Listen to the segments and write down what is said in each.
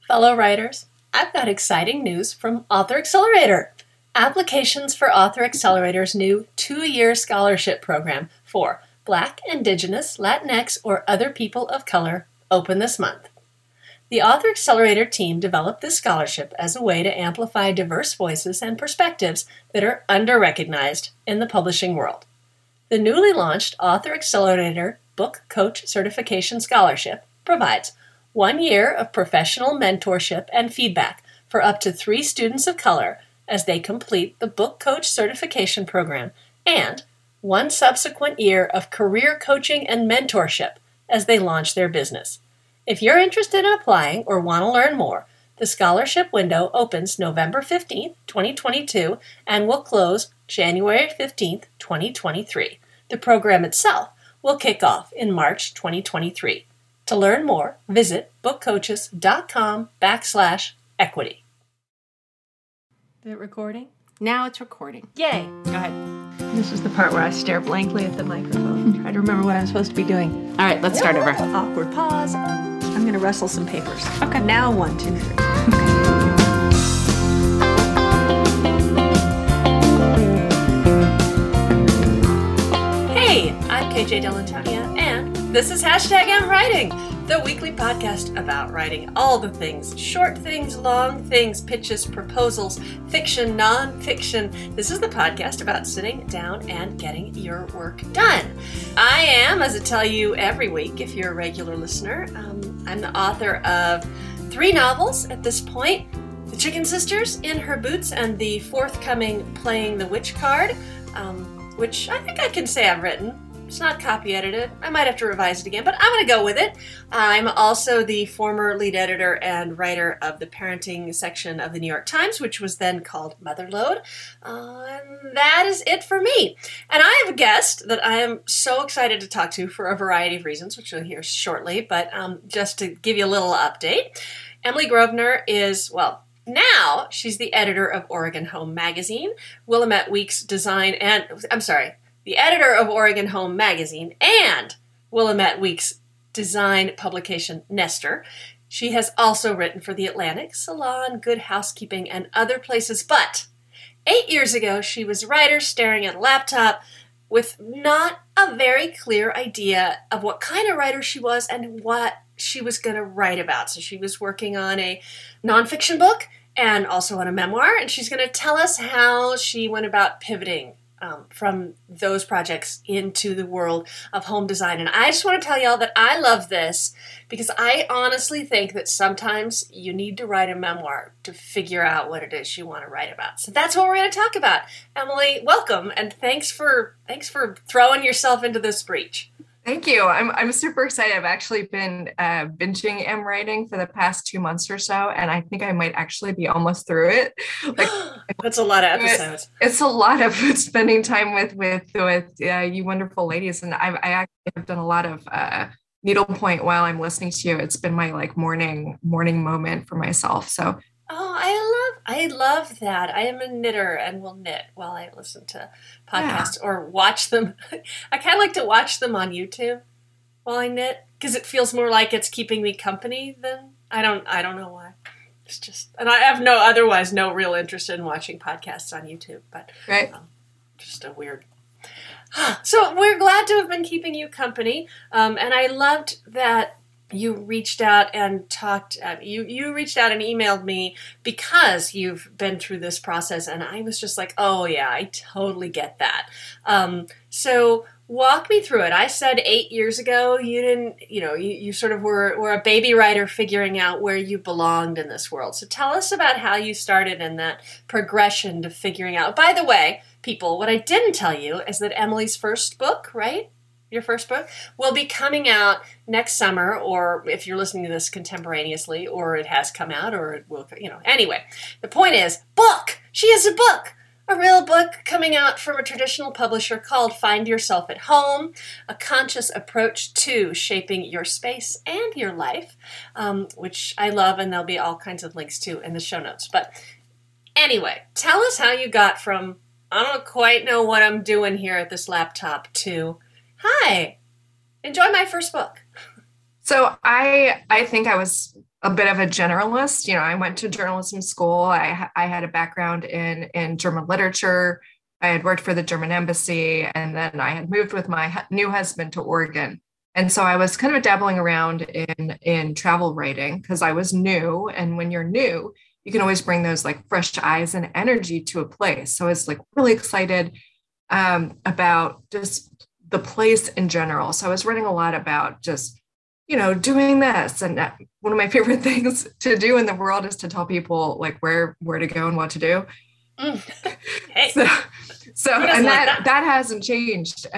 Fellow writers, I've got exciting news from Author Accelerator. Applications for Author Accelerator's new 2-year scholarship program for Black, Indigenous, Latinx, or other people of color open this month. The Author Accelerator team developed this scholarship as a way to amplify diverse voices and perspectives that are under-recognized in the publishing world. The newly launched Author Accelerator Book Coach Certification Scholarship provides 1 year of professional mentorship and feedback for up to 3 students of color as they complete the Book Coach Certification Program, and 1 subsequent year of career coaching and mentorship as they launch their business. If you're interested in applying or want to learn more, the scholarship window opens November 15th, 2022, and will close January 15th, 2023. The program itself will kick off in March 2023. To learn more, visit bookcoaches.com/equity. Is it recording? Now it's recording. Yay! Go ahead. This is the part where I stare blankly at the microphone. Try to remember what I'm supposed to be doing. All right, let's start over. Awkward pause. I'm going to rustle some papers. Okay. Now 1, 2, 3. Hey, I'm KJ Delantonia, and this is #MWriting, the weekly podcast about writing all the things, short things, long things, pitches, proposals, fiction, non-fiction. This is the podcast about sitting down and getting your work done. I am, as I tell you every week, if you're a regular listener, I'm the author of 3 novels at this point: The Chicken Sisters, In Her Boots, and the forthcoming Playing the Witch card, which I think I can say I've written. It's not copy edited. I might have to revise it again, but I'm going to go with it. I'm also the former lead editor and writer of the parenting section of the New York Times, which was then called Motherload. And that is it for me. And I have a guest that I am so excited to talk to for a variety of reasons, which you'll hear shortly. But just to give you a little update, Emily Grosvenor is, well, now she's the editor of Oregon Home Magazine, Willamette Week's design and, the editor of Oregon Home Magazine and Willamette Week's design publication, Nestor. She has also written for The Atlantic, Salon, Good Housekeeping, and other places. But 8 years ago, she was a writer staring at a laptop with not a very clear idea of what kind of writer she was and what she was going to write about. So she was working on a nonfiction book and also on a memoir, and she's going to tell us how she went about pivoting from those projects into the world of home design. And I just want to tell y'all that I love this because I honestly think that sometimes you need to write a memoir to figure out what it is you want to write about. So that's what we're going to talk about. Emily, welcome, and thanks for throwing yourself into this breach. Thank you. I'm super excited. I've actually been binging MWriting for the past 2 months or so, and I think I might actually be almost through it. Like, that's a lot of episodes. It's a lot of spending time with you wonderful ladies, and I actually have done a lot of needlepoint while I'm listening to you. It's been my morning moment for myself. So. Oh, I love that. I am a knitter and will knit while I listen to podcasts or watch them. I kind of like to watch them on YouTube while I knit because it feels more like it's keeping me company than I don't know why. It's just, and I have no real interest in watching podcasts on YouTube, but right. Just a weird. So we're glad to have been keeping you company. And I loved that you reached out and talked, you reached out and emailed me because you've been through this process, and I was just like, oh yeah, I totally get that. So walk me through it. I said 8 years ago, you sort of were a baby writer figuring out where you belonged in this world. So tell us about how you started in that progression to figuring out. By the way, people, what I didn't tell you is that Emily's first book, right? Your first book will be coming out next summer, or if you're listening to this contemporaneously, or it has come out, or it will, Anyway, the point is, book! She has a book! A real book coming out from a traditional publisher called Find Yourself at Home, a conscious approach to shaping your space and your life, which I love, and there'll be all kinds of links to in the show notes. But anyway, tell us how you got from, I don't quite know what I'm doing here at this laptop, to, hi, enjoy my first book. So I think I was a bit of a generalist. I went to journalism school. I had a background in German literature. I had worked for the German embassy, and then I had moved with my new husband to Oregon. And so I was kind of dabbling around in travel writing because I was new. And when you're new, you can always bring those like fresh eyes and energy to a place. So I was like really excited about just the place in general. So I was writing a lot about just, doing this. And one of my favorite things to do in the world is to tell people like where to go and what to do. Hey. So and that hasn't changed.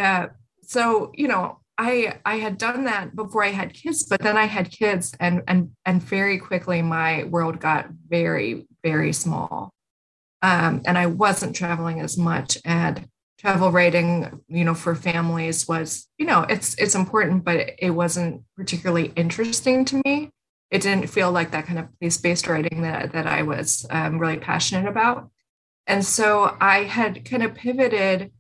I had done that before I had kids, but then I had kids and very quickly my world got very, very small. And I wasn't traveling as much, and travel writing, for families was, it's important, but it wasn't particularly interesting to me. It didn't feel like that kind of place-based writing that I was really passionate about. And so I had kind of pivoted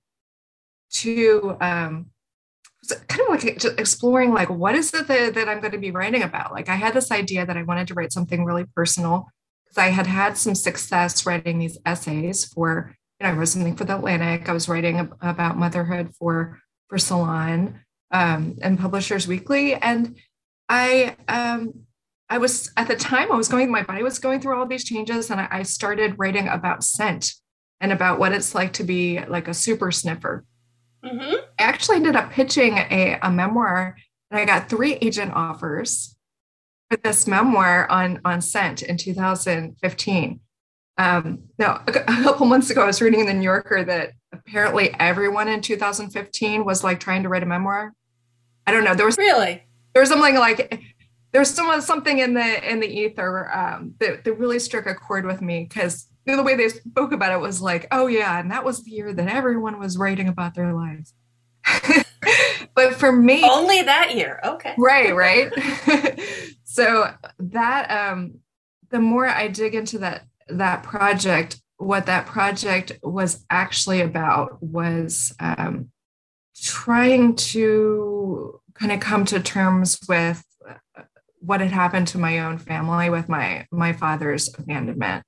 to kind of like just exploring like, what is it that I'm going to be writing about? Like I had this idea that I wanted to write something really personal because I had some success writing these essays for, I wrote something for the Atlantic. I was writing about motherhood for Salon and Publishers Weekly. And I was, at the time my body was going through all these changes, and I started writing about scent and about what it's like to be like a super sniffer. Mm-hmm. I actually ended up pitching a memoir, and I got 3 agent offers for this memoir on scent in 2015. Now, a couple months ago, I was reading in the New Yorker that apparently everyone in 2015 was like trying to write a memoir. I don't know. There was something like something in the ether that really struck a chord with me, because the way they spoke about it was like, oh yeah, and that was the year that everyone was writing about their lives. But for me, only that year. Okay. Right. So that the more I dig into that project, what that project was actually about was trying to kind of come to terms with what had happened to my own family with my father's abandonment.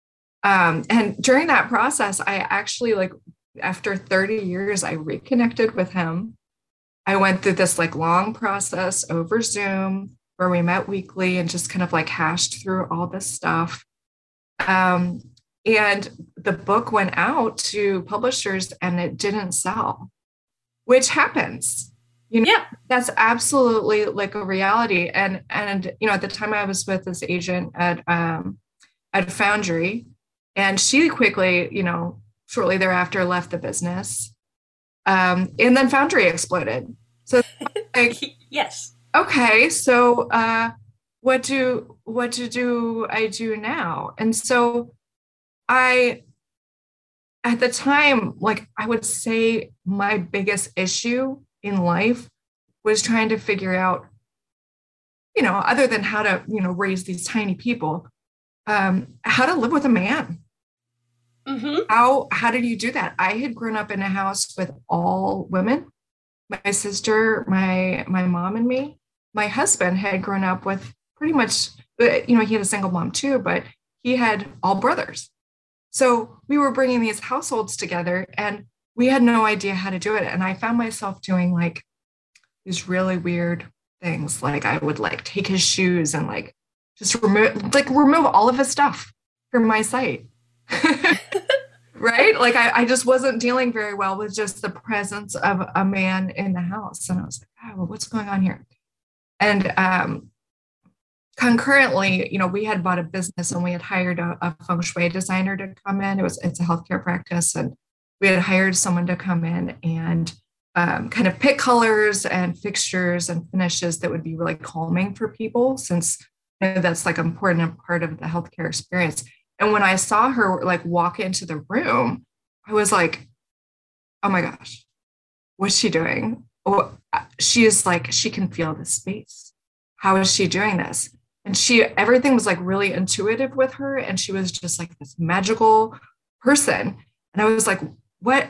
And during that process, I actually, like, after 30 years, I reconnected with him. I went through this like long process over Zoom where we met weekly and just kind of like hashed through all this stuff. And the book went out to publishers and it didn't sell, which happens. Yeah. That's absolutely like a reality. And at the time I was with this agent at Foundry, and she quickly, shortly thereafter left the business. And then Foundry exploded. So like, yes. Okay. So what do I do now? And so at the time, like, I would say my biggest issue in life was trying to figure out, other than how to, raise these tiny people, how to live with a man. Mm-hmm. How did you do that? I had grown up in a house with all women, my sister, my mom, and me. My husband had grown up with pretty much, he had a single mom too, but he had all brothers. So we were bringing these households together and we had no idea how to do it. And I found myself doing like these really weird things. Like I would like take his shoes and like just remove all of his stuff from my sight. Right? Like I just wasn't dealing very well with just the presence of a man in the house. And I was like, oh, well, what's going on here? And concurrently, we had bought a business and we had hired a feng shui designer to come in. It's a healthcare practice. And we had hired someone to come in and kind of pick colors and fixtures and finishes that would be really calming for people, since that's like an important part of the healthcare experience. And when I saw her like walk into the room, I was like, oh my gosh, what's she doing? Oh, she is like, she can feel the space. How is she doing this? And everything was like really intuitive with her. And she was just like this magical person. And I was like, what,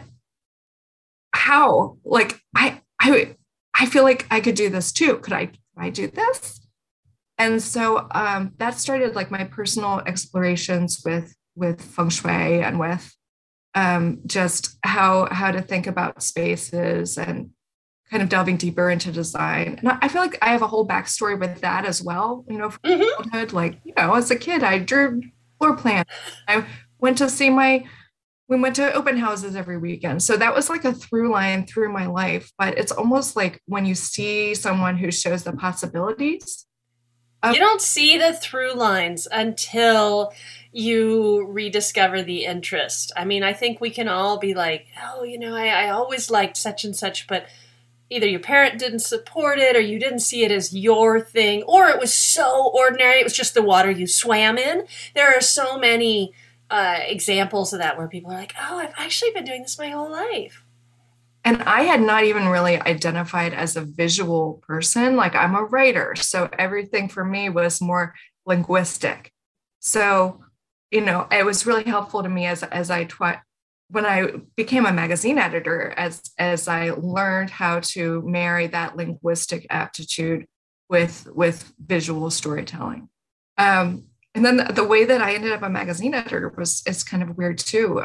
how? Like, I feel like I could do this too. Could I do this? And so that started like my personal explorations with feng shui and with just how to think about spaces and kind of delving deeper into design. And I feel like I have a whole backstory with that as well. You know, from Mm-hmm. childhood, like, you know, as a kid, I drew floor plans. I went to see my we went to open houses every weekend. So that was like a through line through my life. But it's almost like when you see someone who shows the possibilities of, You don't see the through lines until you rediscover the interest. I mean, I think we can all be like, oh, I always liked such and such, but either your parent didn't support it or you didn't see it as your thing, or it was so ordinary. It was just the water you swam in. There are so many examples of that where people are like, oh, I've actually been doing this my whole life. and I had not even really identified as a visual person. Like I'm a writer. So everything for me was more linguistic. So, you know, it was really helpful to me when I became a magazine editor, as I learned how to marry that linguistic aptitude with visual storytelling. And then the way that I ended up a magazine editor is kind of weird too.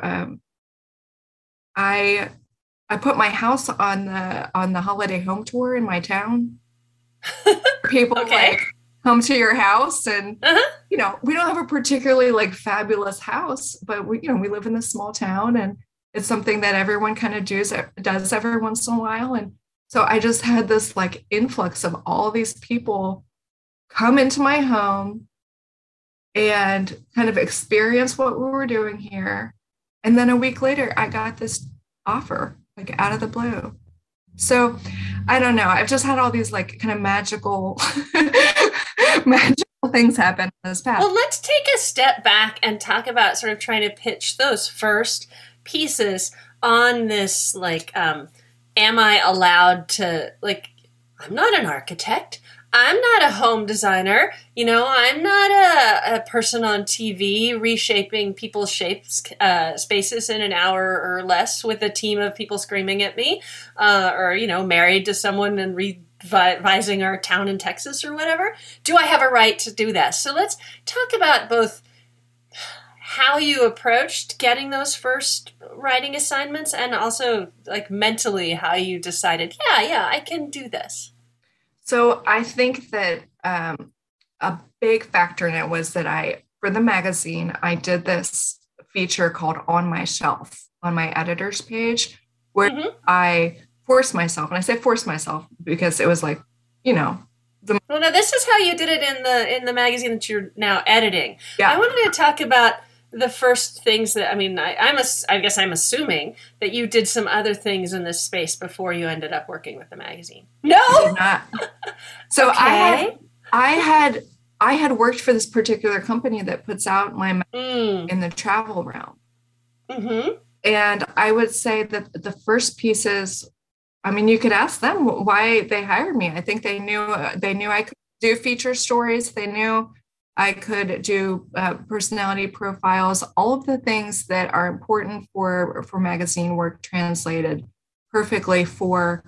I I put my house on the holiday home tour in my town. People Okay. like come to your house and Uh-huh. you know, we don't have a particularly like fabulous house, but we live in this small town and it's something that everyone kind of does every once in a while. And so I just had this like influx of all these people come into my home and kind of experience what we were doing here. And then a week later, I got this offer like out of the blue. So I don't know. I've just had all these like kind of magical things happen in this past. Well, let's take a step back and talk about sort of trying to pitch those first pieces on this, like, am I allowed to, like, I'm not an architect. I'm not a home designer. I'm not a person on TV reshaping people's spaces in an hour or less with a team of people screaming at me, or married to someone and revising our town in Texas or whatever. Do I have a right to do that? So let's talk about both how you approached getting those first writing assignments and also like mentally how you decided, yeah, I can do this. So I think that a big factor in it was that for the magazine, I did this feature called On My Shelf on my editor's page, where I forced myself, and I say forced myself because it was like, well, now this is how you did it in the magazine that you're now editing. Yeah. I wanted to talk about the first things that, I guess I'm assuming that you did some other things in this space before you ended up working with the magazine. No! I did not. So okay. I had worked for this particular company that puts out my magazine in the travel realm. Mm-hmm. And I would say that the first pieces, you could ask them why they hired me. I think they knew I could do feature stories. They knew I could do personality profiles, all of the things that are important for magazine work translated perfectly for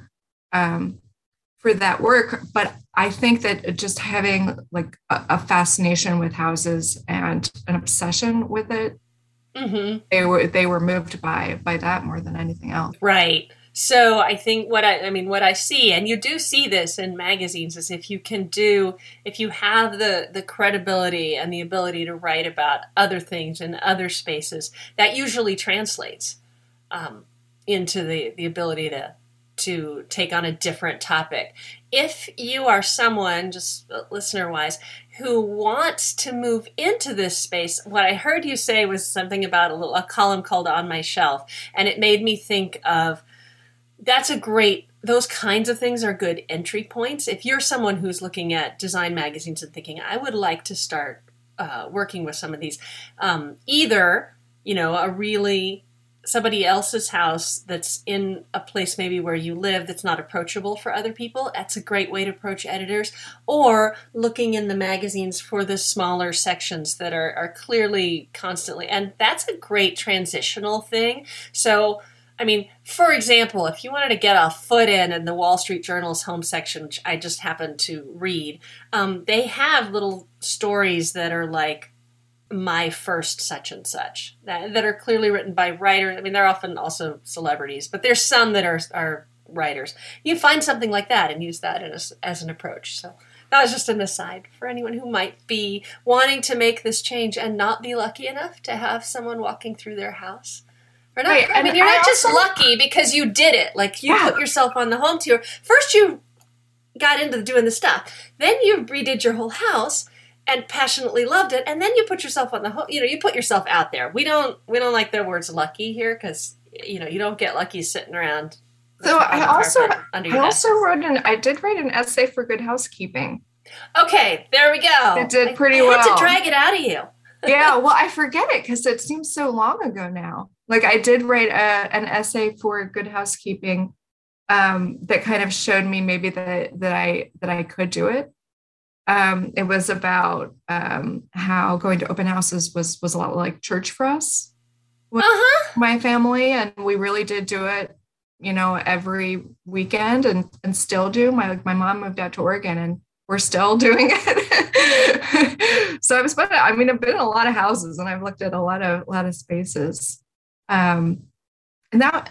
that work. But I think that just having like a fascination with houses and an obsession with it, they were moved by that more than anything else. Right. So I think what I see, and you do see this in magazines, is if you have the credibility and the ability to write about other things in other spaces, that usually translates into the ability to take on a different topic. If you are someone, just listener-wise, who wants to move into this space, what I heard you say was something about a column called On My Shelf, and it made me think of those kinds of things are good entry points. If you're someone who's looking at design magazines and thinking, I would like to start working with some of these, either, somebody else's house that's in a place maybe where you live that's not approachable for other people, that's a great way to approach editors, or looking in the magazines for the smaller sections that are clearly constantly, and that's a great transitional thing. So I mean, for example, if you wanted to get a foot in the Wall Street Journal's home section, which I just happened to read, they have little stories that are like my first such and such that are clearly written by writers. I mean, they're often also celebrities, but there's some that are writers. You find something like that and use that as an approach. So that was just an aside for anyone who might be wanting to make this change and not be lucky enough to have someone walking through their house. Or not, right. I mean, you're not just lucky because you did it. Like, you put yourself on the home tour. First, you got into doing the stuff. Then you redid your whole house and passionately loved it. And then you put yourself on the home. You put yourself out there. We don't like the words lucky here because, you don't get lucky sitting around. So I did write an essay for Good Housekeeping. Okay, there we go. It did pretty well. I had to drag it out of you. Yeah, well, I forget it because it seems so long ago now. Like, I did write an essay for Good Housekeeping that kind of showed me maybe that I could do it. It was about how going to open houses was a lot like church for us, with my family, and we really did do it, every weekend, and still do. My mom moved out to Oregon, and we're still doing it. So I've been in a lot of houses, and I've looked at a lot of spaces. And that,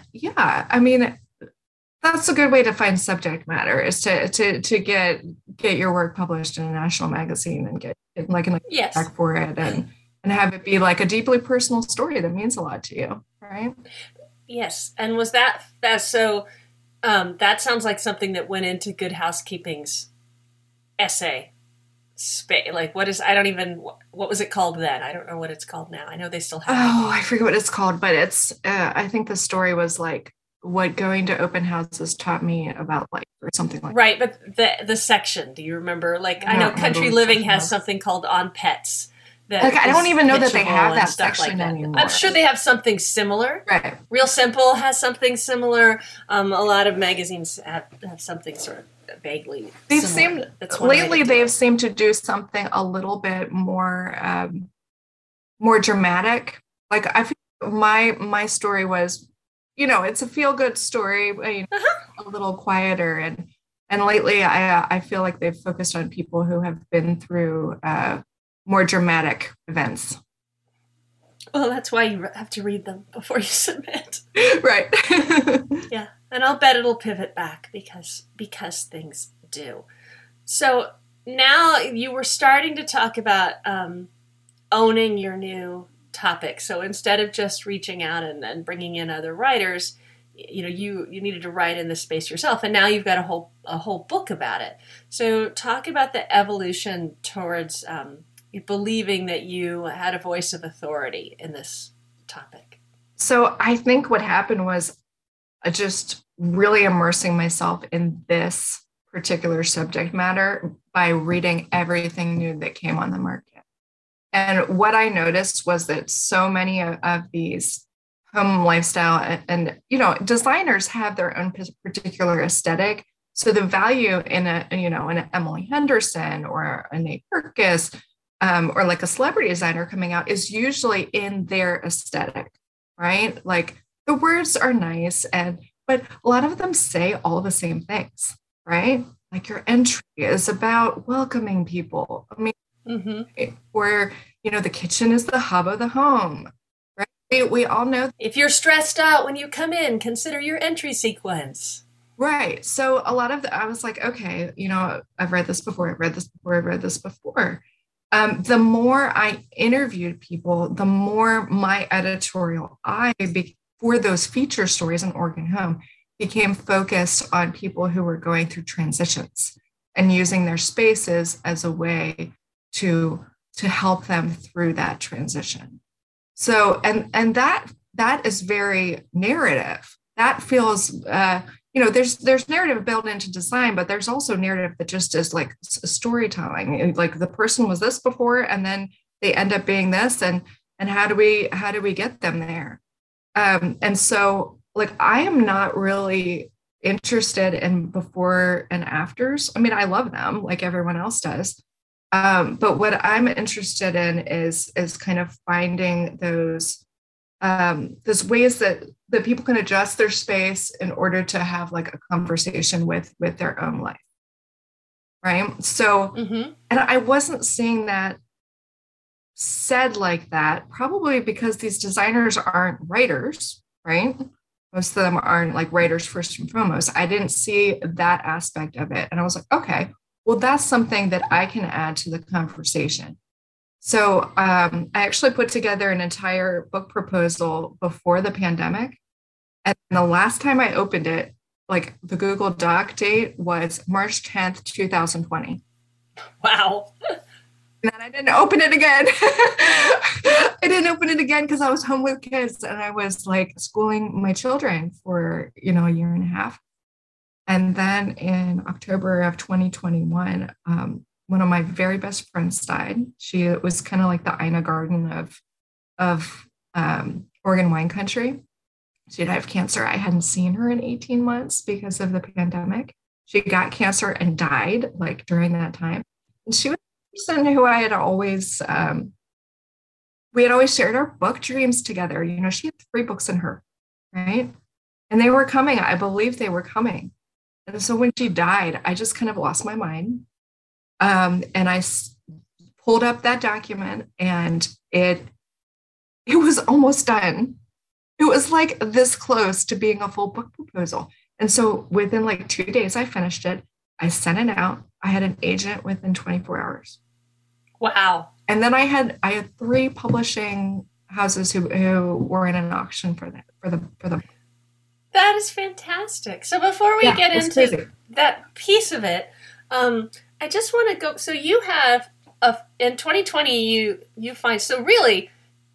that's a good way to find subject matter, is to get your work published in a national magazine and get like an back for it, and have it be like a deeply personal story that means a lot to you, right? Yes. And was that so? That sounds like something that went into Good Housekeeping's essay space. Like, what was it called then? I don't know what it's called now. I know they still have it. I forget what it's called, but it's I think the story was like what going to open houses taught me about life, or something like right. That. But the section, do you remember? Like, I know Country Living has something called On Pets. I don't even know that they have that section anymore. I'm sure they have something similar. Right. Real Simple has something similar. A lot of magazines have something sort of vaguely similar. They've seemed to do something a little bit more dramatic. Like, I feel my story was, it's a feel-good story, a little quieter, and lately I feel like they've focused on people who have been through more dramatic events. Well, that's why you have to read them before you submit. Right. Yeah. And I'll bet it'll pivot back because things do. So now you were starting to talk about owning your new topic. So instead of just reaching out and bringing in other writers, you needed to write in the space yourself. And now you've got a whole book about it. So talk about the evolution towards believing that you had a voice of authority in this topic. So I think what happened was just really immersing myself in this particular subject matter by reading everything new that came on the market. And what I noticed was that so many of these home lifestyle and designers have their own particular aesthetic. So the value in an Emily Henderson or a Nate Berkus, or like a celebrity designer coming out, is usually in their aesthetic, right? Like, the words are nice, but a lot of them say all the same things, right? Like, your entry is about welcoming people. I mean, or, the kitchen is the hub of the home, right? We all know. If you're stressed out when you come in, consider your entry sequence. Right. So a lot of I was like, okay, I've read this before. I've read this before. The more I interviewed people, the more my editorial eye for those feature stories in Oregon Home became focused on people who were going through transitions and using their spaces as a way to help them through that transition. So, and that is very narrative. That feels, there's narrative built into design, but there's also narrative that just is like storytelling. Like, the person was this before, and then they end up being this, and how do we get them there? And so, like, I am not really interested in before and afters. I mean, I love them like everyone else does. But what I'm interested in is kind of finding those ways that that people can adjust their space in order to have like a conversation with their own life. Right. So, and I wasn't seeing that said like that, probably because these designers aren't writers, right? Most of them aren't like writers first and foremost. I didn't see that aspect of it. And I was like, okay, well, that's something that I can add to the conversation. So I actually put together an entire book proposal before the pandemic. And the last time I opened it, like the Google Doc date was March 10th, 2020. Wow. And then I didn't open it again. I didn't open it again because I was home with kids and I was like schooling my children for, a year and a half. And then in October of 2021, one of my very best friends died. She was kind of like the Ina Garten of Oregon wine country. She died of cancer. I hadn't seen her in 18 months because of the pandemic. She got cancer and died like during that time. And she was person who I had always, we had always shared our book dreams together. She had 3 books in her, right? And they were coming. I believe they were coming. And so when she died, I just kind of lost my mind. And I pulled up that document and it was almost done. It was like this close to being a full book proposal. And so within like 2 days, I finished it. I sent it out. I had an agent within 24 hours. Wow. And then I had 3 publishing houses who were in an auction for the. That is fantastic. So before we get into that piece of it, I just want to go. So you have in 2020, you find, so really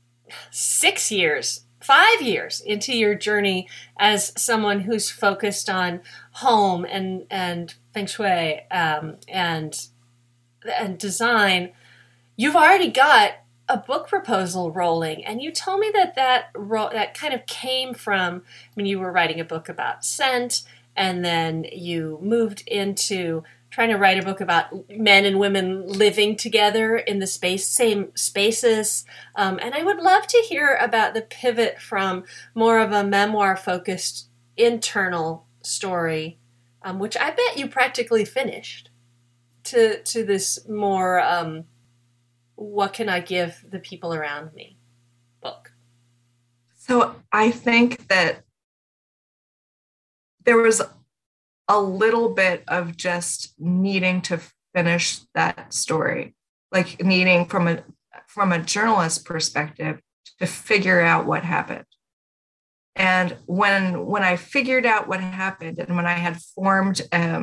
6 years, 5 years into your journey as someone who's focused on home and feng shui and design, you've already got a book proposal rolling. And you told me that kind of came from, you were writing a book about scent, and then you moved into trying to write a book about men and women living together in the same spaces. And I would love to hear about the pivot from more of a memoir-focused internal story, which I bet you practically finished, to this more, what can I give the people around me book. So I think that there was a little bit of just needing to finish that story, like needing from a journalist perspective to figure out what happened. And when I figured out what happened, and when I had formed,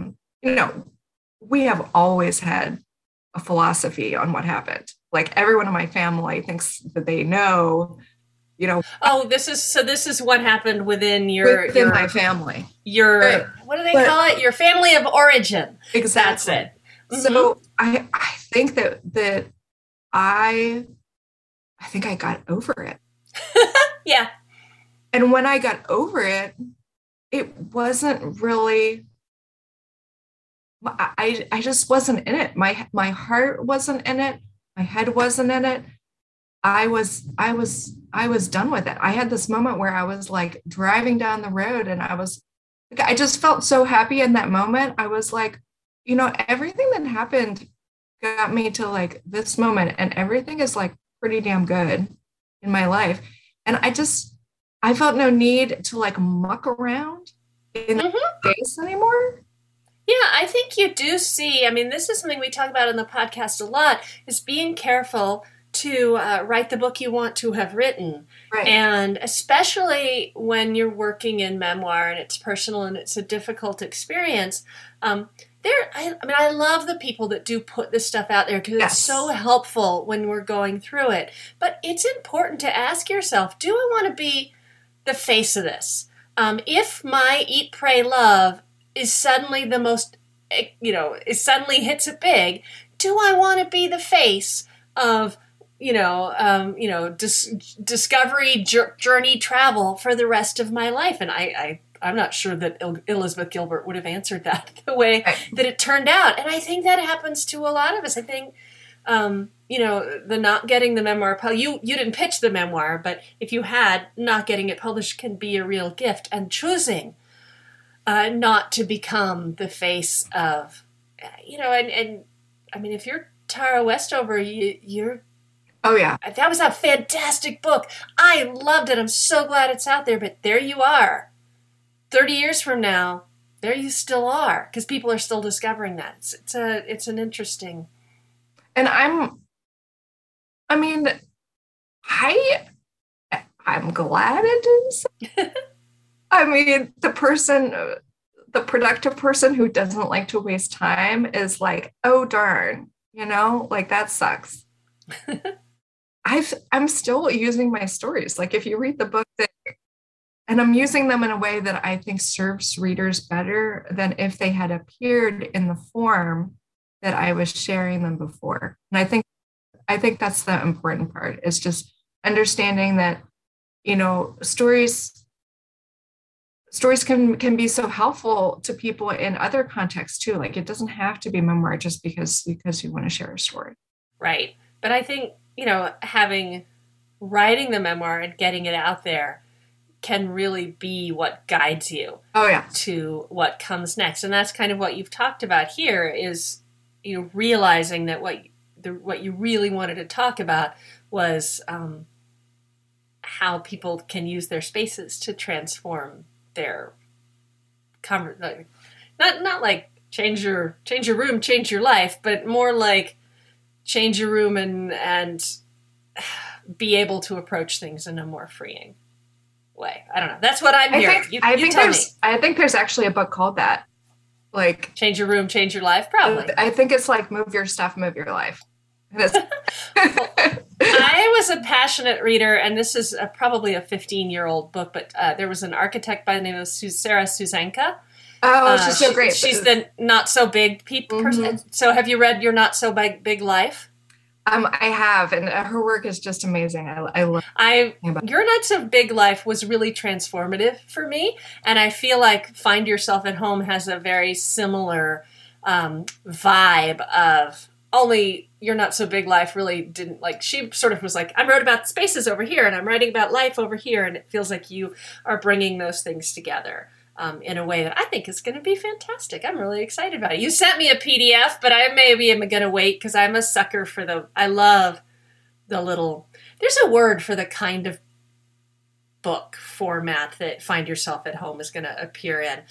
we have always had a philosophy on what happened. Like everyone in my family thinks that they know. Oh, this is what happened within my family. Right. What do they call it? Your family of origin. Exactly. That's it. Mm-hmm. So I think that I think I got over it. Yeah. And when I got over it, it wasn't really, I just wasn't in it. My heart wasn't in it. My head wasn't in it. I was done with it. I had this moment where I was like driving down the road and I just felt so happy in that moment. I was like, everything that happened got me to like this moment, and everything is like pretty damn good in my life. And I felt no need to like muck around in that space anymore. Yeah, I think you do see, this is something we talk about in the podcast a lot, is being careful to write the book you want to have written. Right. And especially when you're working in memoir and it's personal and it's a difficult experience, I love the people that do put this stuff out there because it's so helpful when we're going through it. But it's important to ask yourself, do I want to be the face of this? If my Eat, Pray, Love is suddenly the most, suddenly hits it big, do I want to be the face of discovery, journey, travel for the rest of my life? And I'm not sure that Elizabeth Gilbert would have answered that the way that it turned out. And I think that happens to a lot of us. I think the not getting the memoir, you didn't pitch the memoir, but if you had, not getting it published can be a real gift. And choosing not to become the face of, and I mean, if you're Tara Westover, you're. Oh, yeah. That was a fantastic book. I loved it. I'm so glad it's out there. But there you are. 30 years from now, there you still are. Because people are still discovering that. It's an interesting. And I'm glad it is. I mean, the productive person who doesn't like to waste time is like, oh, darn, like that sucks. I'm still using my stories. Like if you read the book, and I'm using them in a way that I think serves readers better than if they had appeared in the form that I was sharing them before. And I think that's the important part, is just understanding that, stories can be so helpful to people in other contexts too. Like it doesn't have to be memoir just because you want to share a story. Right. But I think, writing the memoir and getting it out there can really be what guides you to what comes next. And that's kind of what you've talked about here is, realizing that what you really wanted to talk about was how people can use their spaces to transform their not like change your room, change your life, but more like change your room and be able to approach things in a more freeing way. I don't know. That's what I'm hearing. I think there's actually a book called that. Like change your room, change your life. Probably. I think it's like move your stuff, move your life. I was a passionate reader, and this is probably a 15-year-old book, but there was an architect by the name of Sara Susanka. Oh, she's so great. She's the not so big person. Mm-hmm. So have you read Your Not So Big Life? I have, and her work is just amazing. I love Your Not So Big Life was really transformative for me, and I feel like Find Yourself at Home has a very similar vibe of, only Your Not So Big Life really didn't, like, she sort of was like, I wrote about spaces over here, and I'm writing about life over here, and it feels like you are bringing those things together in a way that I think is going to be fantastic. I'm really excited about it. You sent me a PDF, but I maybe am going to wait because I'm a sucker for I love the little, there's a word for the kind of book format that Find Yourself at Home is going to appear in.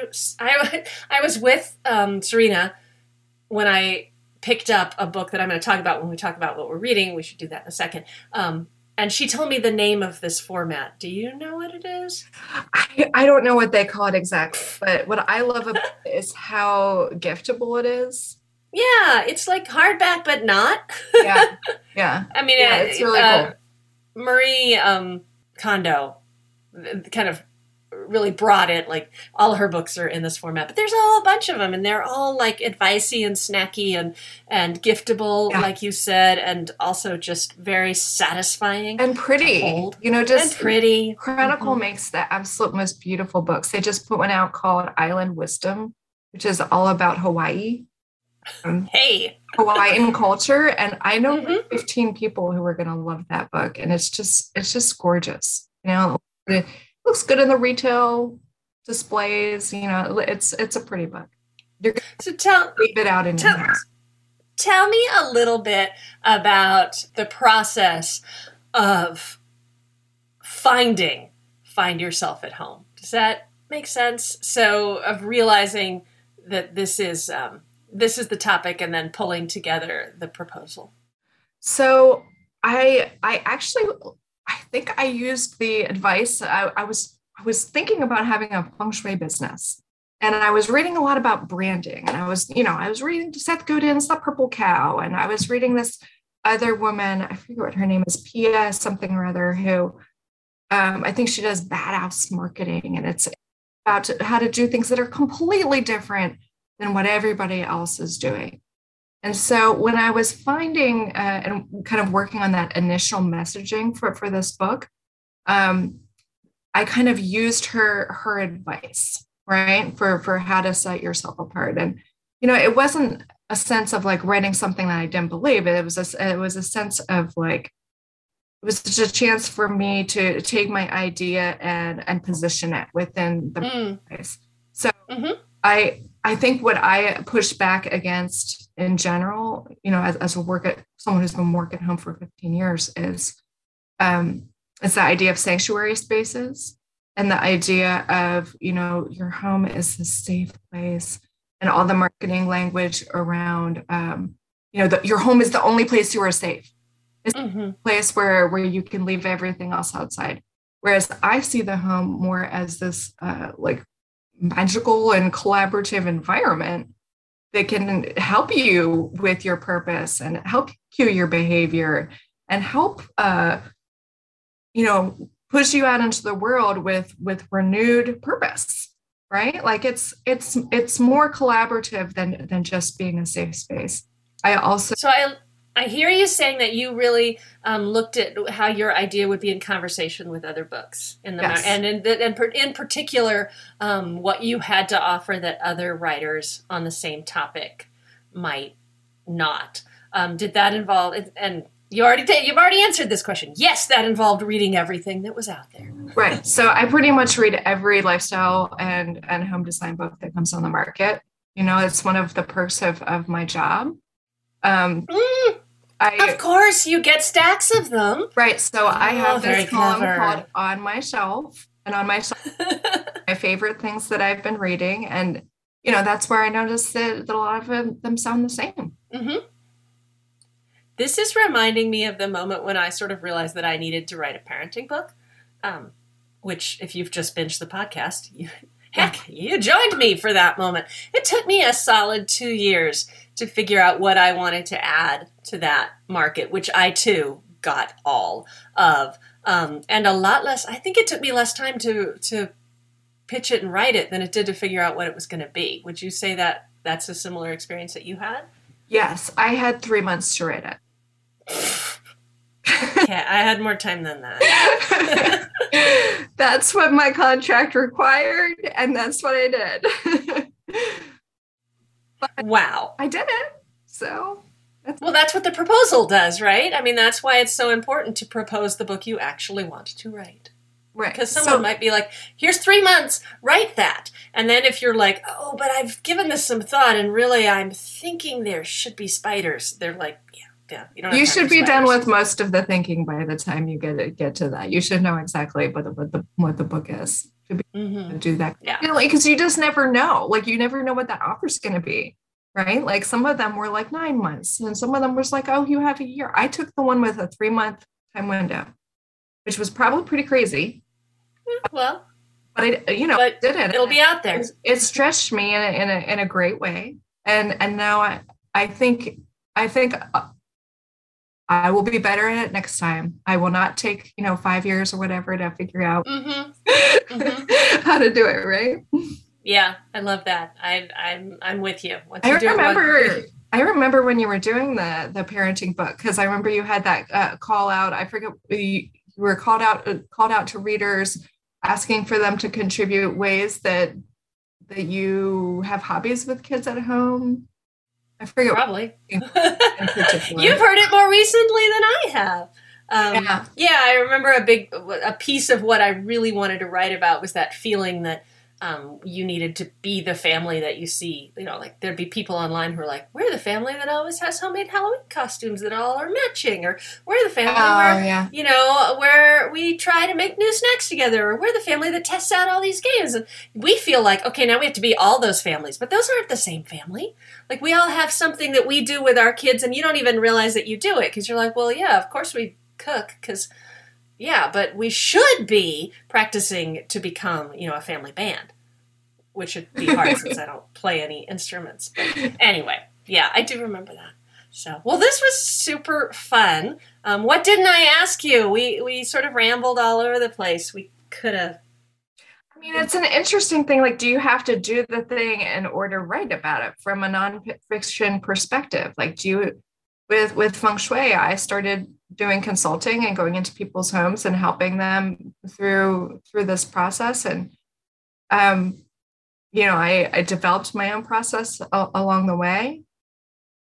I was with Serena when I picked up a book that I'm going to talk about when we talk about what we're reading. We should do that in a second. And she told me the name of this format. Do you know what it is? I don't know what they call it exactly, but what I love about it is how giftable it is. Yeah, it's like hardback, but not. Yeah. I mean, it's really cool. Marie Kondo kind of really brought it, like all her books are in this format, but there's a whole bunch of them, and they're all like advicey and snacky and giftable, like you said, and also just very satisfying and pretty. And pretty. Chronicle makes the absolute most beautiful books. They just put one out called Island Wisdom, which is all about Hawaii. Hawaiian culture, and I know 15 people who are going to love that book, and it's just gorgeous. It looks good in the retail displays. It's a pretty book. You're going to leave it out in your house. Tell me a little bit about the process of Find Yourself at Home. Does that make sense? So of realizing that this is the topic and then pulling together the proposal. So I think I used the advice. I was thinking about having a feng shui business, and I was reading a lot about branding, and I was reading Seth Godin's The Purple Cow, and I was reading this other woman, I forget what her name is, Pia something or other, who I think she does badass marketing, and it's about how to do things that are completely different than what everybody else is doing. And so when I was finding and kind of working on that initial messaging for this book, I kind of used her advice, right, for how to set yourself apart. And, it wasn't a sense of like writing something that I didn't believe. It was a sense of like, it was just a chance for me to take my idea and position it within the place. So I think what I push back against in general, as someone who's been working at home for 15 years is the idea of sanctuary spaces and the idea of, your home is a safe place, and all the marketing language around, your home is the only place you are safe. It's a place where you can leave everything else outside. Whereas I see the home more as this like magical and collaborative environment that can help you with your purpose and help cue your behavior and help, push you out into the world with renewed purpose, right? Like it's more collaborative than just being a safe space. I hear you saying that you really looked at how your idea would be in conversation with other books and in particular what you had to offer that other writers on the same topic might not. Did that involve? And you've already answered this question. Yes, that involved reading everything that was out there. Right. So I pretty much read every lifestyle and home design book that comes on the market. It's one of the perks of my job. Of course, you get stacks of them. Right. So I have this column called On My Shelf. And on my shelf, my favorite things that I've been reading. And, that's where I noticed that a lot of them sound the same. Mm-hmm. This is reminding me of the moment when I sort of realized that I needed to write a parenting book, which if you've just binged the podcast, you joined me for that moment. It took me a solid 2 years to figure out what I wanted to add to that market, which I too got all of. And a lot less, I think it took me less time to pitch it and write it than it did to figure out what it was going to be. Would you say that that's a similar experience that you had? Yes, I had 3 months to write it. Okay, I had more time than that. That's what my contract required, and that's what I did. Wow. I did it. So that's what the proposal does, right? I mean, that's why it's so important to propose the book you actually want to write. Right. Because someone might be like, here's 3 months, write that. And then if you're like, oh, but I've given this some thought and really I'm thinking there should be spiders. They're like, yeah. You should be done with most of the thinking by the time you get to that. You should know exactly what the book is to be able to do that. Yeah. Because you just never know. Like you never know what that offer's going to be. Right. Like some of them were like 9 months and some of them was like, oh, you have a year. I took the one with a 3-month time window, which was probably pretty crazy. Well, but I did it. It'll be out there. It stretched me in a great way. And now I think I will be better at it next time. I will not take, 5 years or whatever to figure out how to do it. Right. Yeah, I love that. I'm with you. I remember when you were doing the parenting book, because I remember you had that call out. I forget, you were called out to readers, asking for them to contribute ways that you have hobbies with kids at home. I forget. Probably. You've heard it more recently than I have. I remember a piece of what I really wanted to write about was that feeling that you needed to be the family that you see. Like there'd be people online who are like, we're the family that always has homemade Halloween costumes that all are matching, or we're the family where we try to make new snacks together, or we're the family that tests out all these games. And we feel like, okay, now we have to be all those families, but those aren't the same family. Like we all have something that we do with our kids and you don't even realize that you do it because you're like, well, yeah, of course we cook because but we should be practicing to become, a family band, which would be hard since I don't play any instruments. But anyway, I do remember that. So, well, this was super fun. What didn't I ask you? We sort of rambled all over the place. We could have. I mean, it's an interesting thing. Like, do you have to do the thing in order to write about it from a nonfiction perspective? Like, with Feng Shui, I started doing consulting and going into people's homes and helping them through this process. And, I developed my own process along the way.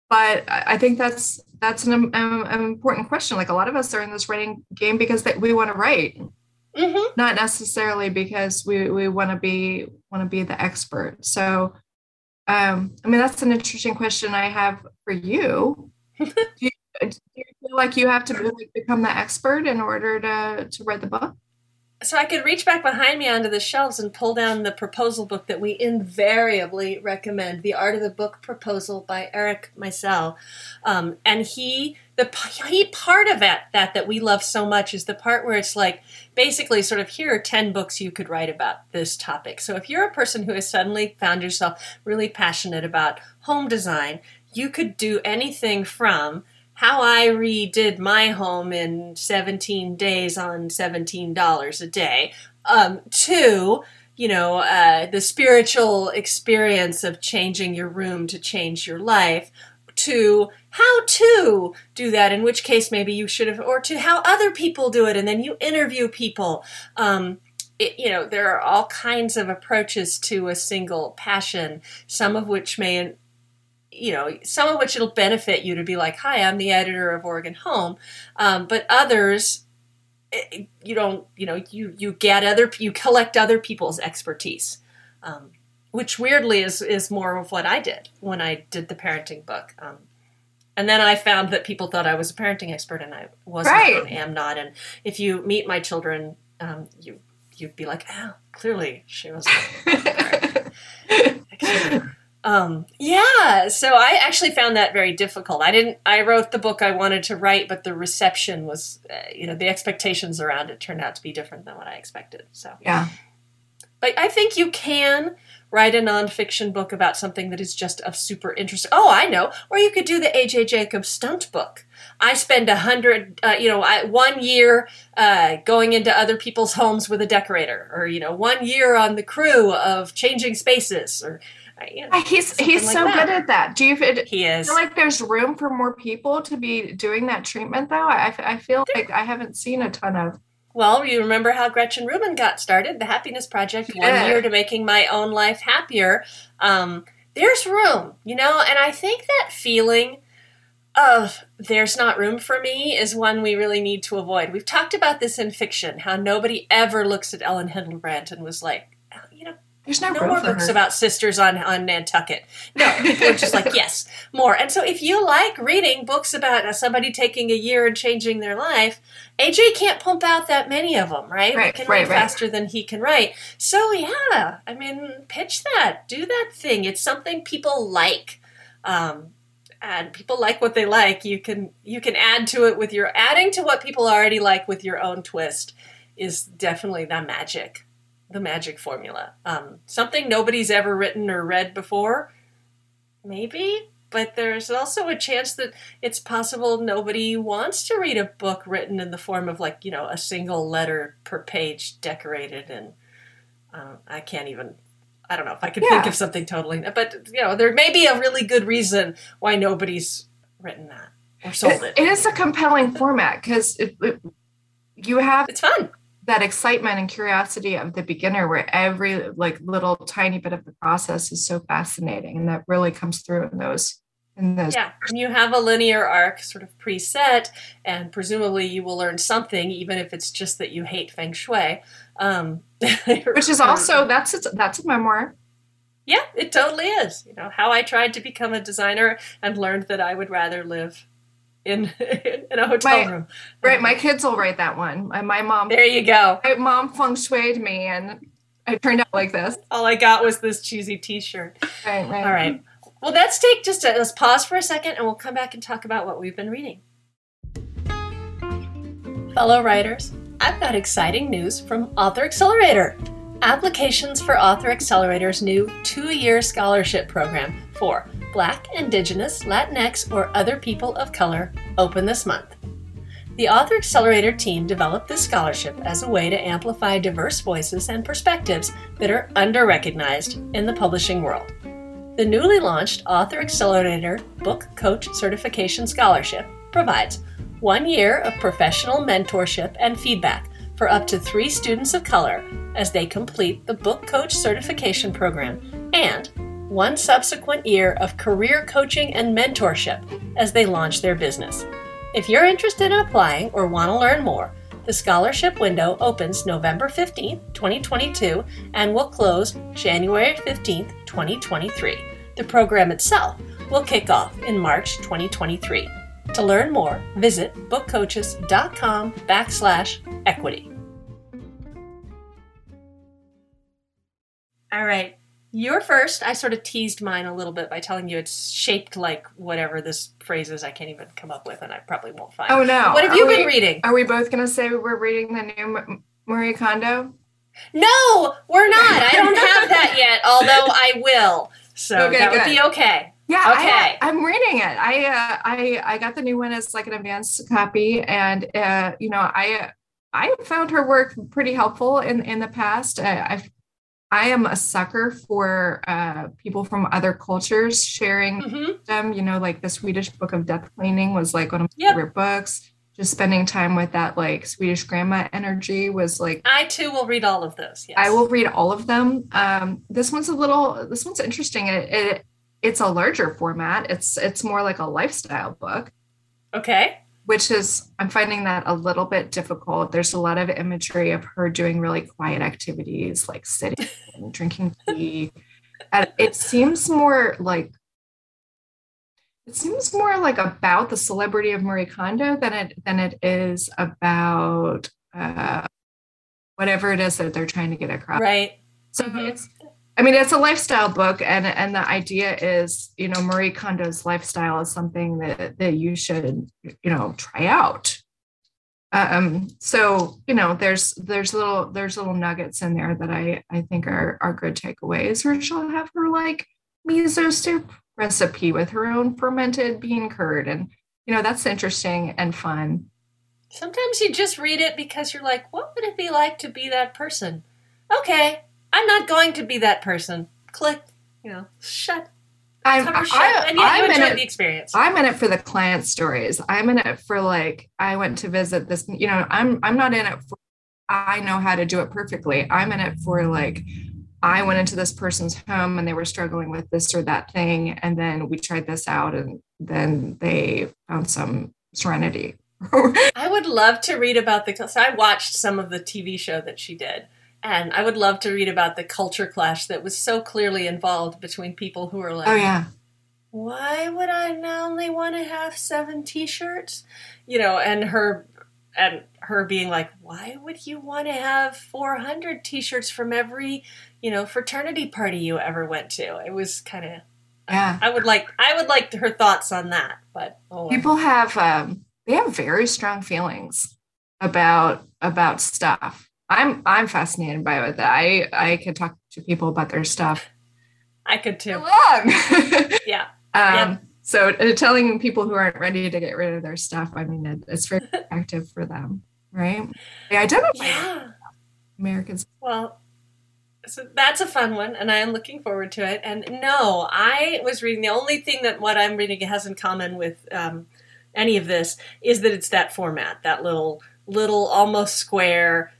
But I think that's an important question. Like a lot of us are in this writing game because we want to write, not necessarily because we want to be the expert. So, I mean, that's an interesting question I have for you. Do you feel like you have to really become the expert in order to write the book? So I could reach back behind me onto the shelves and pull down the proposal book that we invariably recommend, The Art of the Book Proposal by Eric Meisel. And he part of it that we love so much is the part where it's like, basically sort of, here are 10 books you could write about this topic. So if you're a person who has suddenly found yourself really passionate about home design, you could do anything from how I redid my home in 17 days on $17 a day, to, the spiritual experience of changing your room to change your life, to how to do that, in which case maybe you should have, or to how other people do it, and then you interview people. There are all kinds of approaches to a single passion, some of which it'll benefit you to be like, hi, I'm the editor of Oregon Home. But others, you collect other people's expertise, which weirdly is more of what I did when I did the parenting book. And then I found that people thought I was a parenting expert, and I wasn't, and am not. And if you meet my children, you'd be like, oh, clearly she was a expert. So I actually found that very difficult. I wrote the book I wanted to write, but the reception was, the expectations around it turned out to be different than what I expected. So, yeah. But I think you can write a nonfiction book about something that is just of super interest. Oh, I know. Or you could do the A.J. Jacobs stunt book. I spend 1 year going into other people's homes with a decorator, or, 1 year on the crew of Changing Spaces, or, he's so good at that. Do you he is. feel like there's room for more people to be doing that treatment, though? I feel like I haven't seen a ton of. Well, you remember how Gretchen Rubin got started, the Happiness Project, 1 year to making my own life happier. There's room, and I think that feeling of there's not room for me is one we really need to avoid. We've talked about this in fiction, how nobody ever looks at Ellen Hillenbrand and was like, there's no more books about sisters on Nantucket. No, people are just like, yes, more. And so if you like reading books about somebody taking a year and changing their life, AJ can't pump out that many of them, right? We can write faster than he can write. So yeah, pitch that. Do that thing. It's something people like. And people like what they like. You can add to it with adding to what people already like with your own twist is definitely the magic formula. Something nobody's ever written or read before, maybe, but there's also a chance that it's possible nobody wants to read a book written in the form of a single letter per page decorated. And I don't know if I could think of something totally, but there may be a really good reason why nobody's written that or sold it. It is a compelling format because it's fun. That excitement and curiosity of the beginner, where every little tiny bit of the process is so fascinating, and that really comes through in those. Yeah, and you have a linear arc sort of preset, and presumably you will learn something, even if it's just that you hate feng shui. Which is also that's a memoir. Yeah, it totally is. How I tried to become a designer and learned that I would rather live in a hotel room. Right, my kids will write that one. My mom. There you go. My mom feng shui'd me, and I turned out like this. All I got was this cheesy T-shirt. Right. All right. Well, let's pause for a second, and we'll come back and talk about what we've been reading. Fellow writers, I've got exciting news from Author Accelerator. Applications for Author Accelerator's new 2-year scholarship program for Black, Indigenous, Latinx, or other people of color open this month. The Author Accelerator team developed this scholarship as a way to amplify diverse voices and perspectives that are under-recognized in the publishing world. The newly launched Author Accelerator Book Coach Certification Scholarship provides 1 year of professional mentorship and feedback for up to 3 students of color as they complete the Book Coach Certification Program, and one subsequent year of career coaching and mentorship as they launch their business. If you're interested in applying or want to learn more, the scholarship window opens November 15th, 2022, and will close January 15th, 2023. The program itself will kick off in March 2023. To learn more, visit bookcoaches.com/equity. All right. You're first. I sort of teased mine a little bit by telling you it's shaped like whatever this phrase is I can't even come up with, and I probably won't find. Oh, no. What have you been reading? Are we both going to say we're reading the new Marie Kondo? No, we're not. I don't have that yet, although I will. So okay, that good. would be okay. Yeah, okay. I'm reading it. I got the new one as like an advanced copy, and I found her work pretty helpful in the past. I am a sucker for people from other cultures sharing them. Like the Swedish Book of Death Cleaning was like one of my favorite books. Just spending time with that like Swedish grandma energy was like. I too will read all of those. Yes. I will read all of them. This one's interesting. It's a larger format. It's more like a lifestyle book. Okay. Which is, I'm finding that a little bit difficult. There's a lot of imagery of her doing really quiet activities like sitting and drinking tea. And it seems more like about the celebrity of Marie Kondo than it is about whatever it is that they're trying to get across. Right. So it's a lifestyle book, and the idea is, Marie Kondo's lifestyle is something that you should, try out. So there's little nuggets in there that I think are good takeaways. Or she'll have her like miso soup recipe with her own fermented bean curd, and that's interesting and fun. Sometimes you just read it because you're like, what would it be like to be that person? Okay. I'm not going to be that person. Click, shut. And yet you enjoy the experience. I'm in it for the client stories. I'm in it for like, I went to visit this, I'm not in it for, I know how to do it perfectly. I'm in it for like, I went into this person's home and they were struggling with this or that thing. And then we tried this out and then they found some serenity. I would love to read about so I watched some of the TV show that she did. And I would love to read about the culture clash that was so clearly involved between people who are like, oh, yeah. Why would I only want to have 7 T-shirts? And her being like, why would you want to have 400 T-shirts from every, fraternity party you ever went to? It was kind of, yeah. I would like her thoughts on that. But people have, they have very strong feelings about stuff. I'm fascinated by it. I could talk to people about their stuff. I could too. Yeah. So telling people who aren't ready to get rid of their stuff, I mean, it's very active for them, right? They identify with Americans. Well, so that's a fun one, and I am looking forward to it. And no, I was reading, the only thing that what I'm reading has in common with any of this is that it's that format, that little almost square,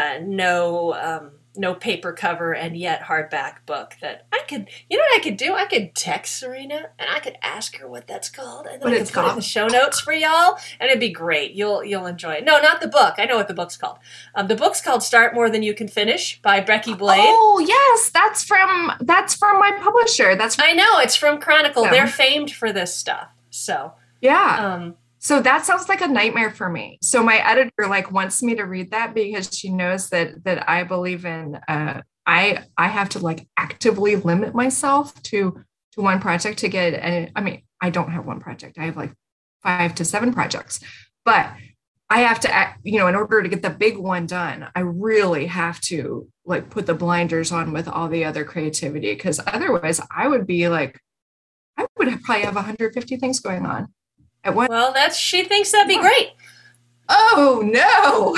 no paper cover and yet hardback book that I could, what I could do? I could text Serena and I could ask her what that's called, and then I could put it in the show notes for y'all, and it'd be great. You'll enjoy it. No, not the book. I know what the book's called. The book's called Start More Than You Can Finish by Brecky Blade. Oh yes, that's from my publisher. I know, it's from Chronicle. They're famed for this stuff. So yeah. So that sounds like a nightmare for me. So my editor wants me to read that because she knows that I believe in, I have to actively limit myself to one project to get, and I mean, I don't have one project. I have 5 to 7 projects, but I have to, in order to get the big one done, I really have to put the blinders on with all the other creativity. Cause otherwise I would be I would probably have 150 things going on. Well, she thinks that'd be great. Oh no!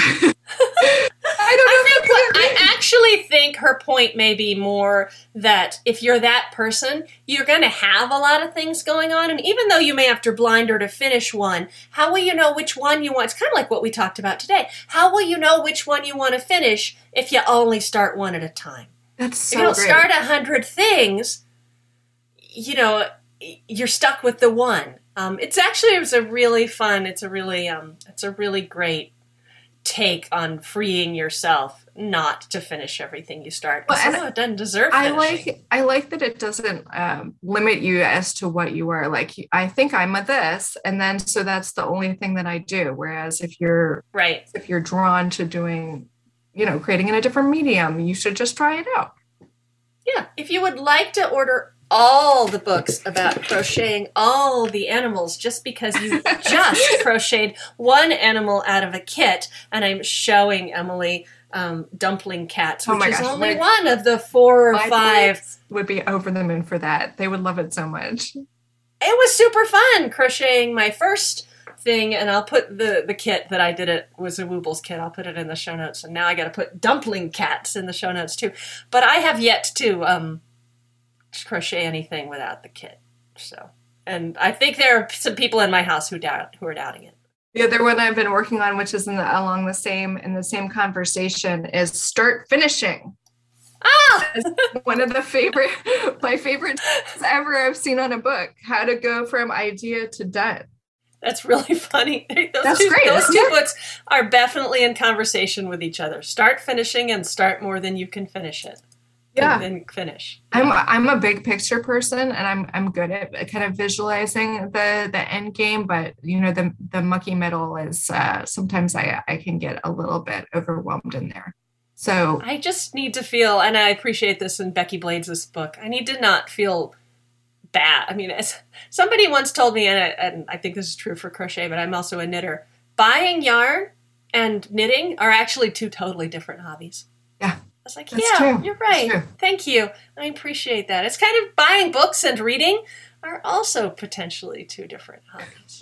I actually think her point may be more that if you're that person, you're going to have a lot of things going on, and even though you may have to blinder to finish one, how will you know which one you want? It's kind of like what we talked about today. How will you know which one you want to finish if you only start one at a time? That's so If you don't great. start 100 things, you're stuck with the one. It was a really fun, it's a really great take on freeing yourself not to finish everything you start. It doesn't deserve finishing. I like that it doesn't limit you as to what you are. Like, I think I'm a this, and then so that's the only thing that I do. Whereas if you're drawn to doing, creating in a different medium, you should just try it out. Yeah. If you would like to order all the books about crocheting all the animals just because you just crocheted one animal out of a kit, and I'm showing Emily dumpling cats, which is only one of the 4 or 5. Would be over the moon for that. They would love it so much. It was super fun crocheting my first thing, and I'll put the kit that I did, it was a Woobles kit. I'll put it in the show notes, and now I got to put dumpling cats in the show notes too. But I have yet to crochet anything without the kit. So, and I think there are some people in my house who are doubting it. The other one I've been working on, which is along the same conversation, is start finishing. One of my favorite ever I've seen on a book. How to go from idea to done. That's really funny. That's great. Those two books are definitely in conversation with each other. Start finishing and start more than you can finish it. Yeah. And then finish. I'm a big picture person, and I'm good at kind of visualizing the end game, but the mucky middle is sometimes I can get a little bit overwhelmed in there. So I just need to feel, and I appreciate this in Becky Blades' book, I need to not feel bad. I mean, as somebody once told me, and I think this is true for crochet, but I'm also a knitter, buying yarn and knitting are actually 2 totally different hobbies. Yeah. I was like, That's true. You're right. True. Thank you. I appreciate that. It's kind of buying books and reading are also potentially 2 different hobbies.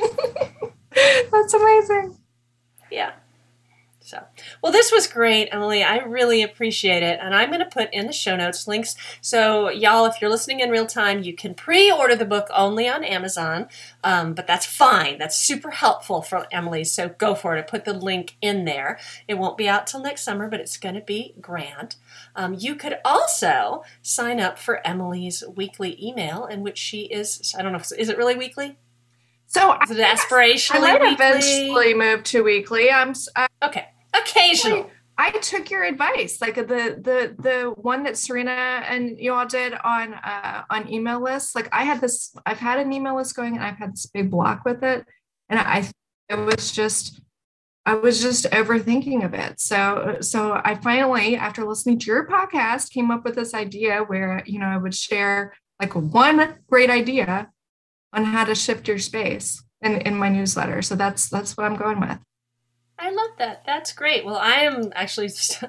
That's amazing. Yeah. So, well, this was great, Emily. I really appreciate it. And I'm going to put in the show notes links. So, y'all, if you're listening in real time, you can pre-order the book only on Amazon. But that's fine. That's super helpful for Emily. So go for it. I put the link in there. It won't be out till next summer, but it's going to be grand. You could also sign up for Emily's weekly email, in which she is, I don't know, is it really weekly? So is it aspirationally I might weekly? eventually move to weekly. Okay. Occasional. I took your advice, like the one that Serena and you all did on email lists. Like I've had an email list going, and I've had this big block with it, and I was just overthinking of it. So I finally, after listening to your podcast, came up with this idea where I would share like one great idea on how to shift your space in my newsletter. So that's what I'm going with. I love that. That's great. Well, I am actually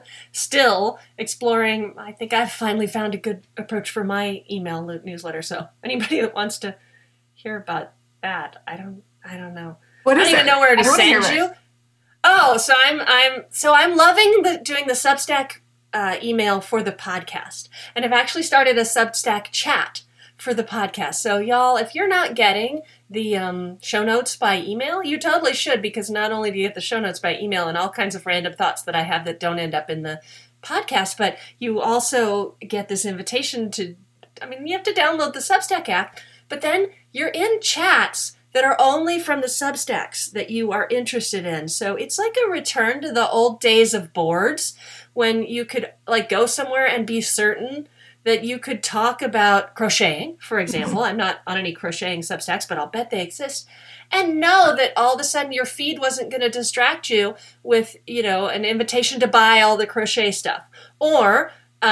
still exploring. I think I've finally found a good approach for my email newsletter. So anybody that wants to hear about that, I don't know. I don't even know where to send you. Oh, so I'm loving doing the Substack email for the podcast, and I've actually started a Substack chat for the podcast. So y'all, if you're not getting the show notes by email, you totally should, because not only do you get the show notes by email and all kinds of random thoughts that I have that don't end up in the podcast, but you also get this invitation to, you have to download the Substack app, but then you're in chats that are only from the Substacks that you are interested in. So it's like a return to the old days of boards when you could like go somewhere and be certain that you could talk about crocheting, for example. I'm not on any crocheting Substacks, but I'll bet they exist. And know that all of a sudden your feed wasn't going to distract you with, an invitation to buy all the crochet stuff. Or,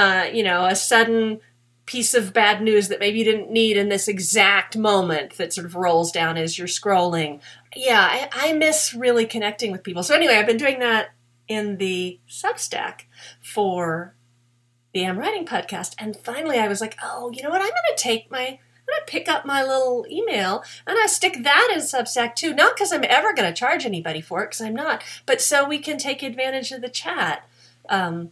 a sudden piece of bad news that maybe you didn't need in this exact moment that sort of rolls down as you're scrolling. Yeah, I miss really connecting with people. So anyway, I've been doing that in the Substack for the Am Writing podcast. And finally I was like, oh, you know what? I'm going to pick up my little email and I stick that in Substack too. Not because I'm ever going to charge anybody for it, because I'm not, but so we can take advantage of the chat. And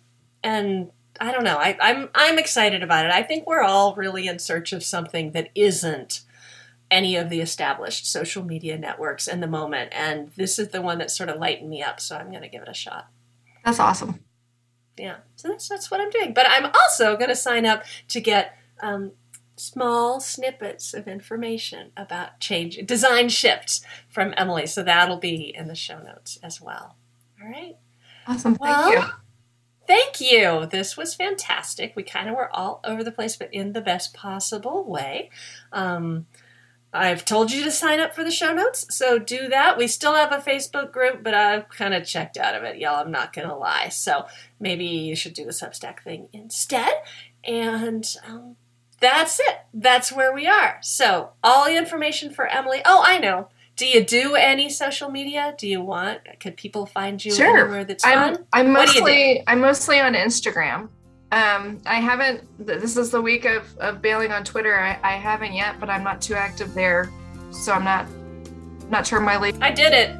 I don't know. I'm excited about it. I think we're all really in search of something that isn't any of the established social media networks in the moment. And this is the one that sort of lightened me up. So I'm going to give it a shot. That's awesome. Yeah. So that's what I'm doing. But I'm also going to sign up to get small snippets of information about design shifts from Emily. So that'll be in the show notes as well. All right. Awesome. Thank you. Thank you. This was fantastic. We kind of were all over the place, but in the best possible way. I've told you to sign up for the show notes, so do that. We still have a Facebook group, but I've kind of checked out of it, y'all. I'm not going to lie. So maybe you should do the Substack thing instead. And that's it. That's where we are. So all the information for Emily. Oh, I know. Do you do any social media? Could people find you anywhere that's fun? I'm mostly on Instagram. I haven't, this is the week of bailing on Twitter. I haven't yet, but I'm not too active there. So I'm not sure my lead. I did it.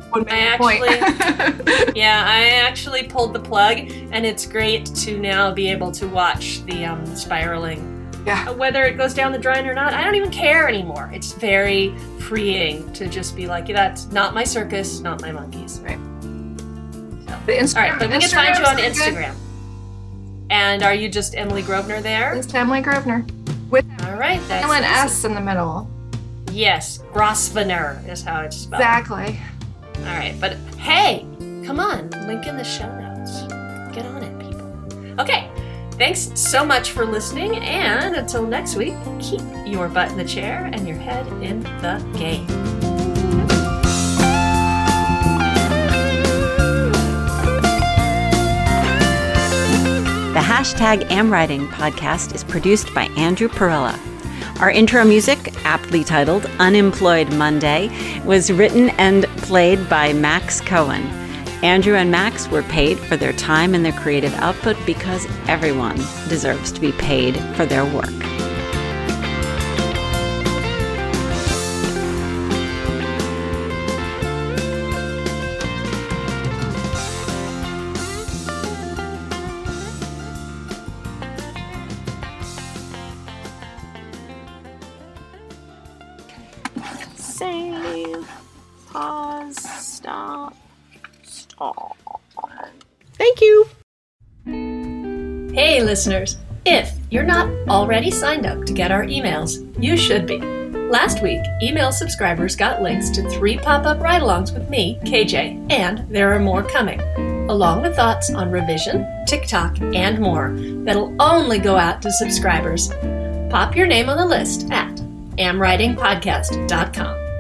I actually pulled the plug, and it's great to now be able to watch the spiraling. Yeah. Whether it goes down the drain or not, I don't even care anymore. It's very freeing to just be like, that's not my circus, not my monkeys. Right. So. All right, but we can find you on Instagram. And are you just Emily Grosvenor there? It's Emily Grosvenor. All right, that's an S in the middle. Yes, Grosvenor is how it's spelled. Exactly. All right, but hey, come on, link in the show notes. Get on it, people. Okay. Thanks so much for listening, and until next week, keep your butt in the chair and your head in the game. The #AmWriting podcast is produced by Andrew Perella. Our intro music, aptly titled Unemployed Monday, was written and played by Max Cohen. Andrew and Max were paid for their time and their creative output because everyone deserves to be paid for their work. Save. Pause. Stop. Thank you. Hey, listeners. If you're not already signed up to get our emails, you should be. Last week, email subscribers got links to 3 pop-up ride-alongs with me, KJ, and there are more coming, along with thoughts on revision, TikTok, and more that'll only go out to subscribers. Pop your name on the list at amwritingpodcast.com.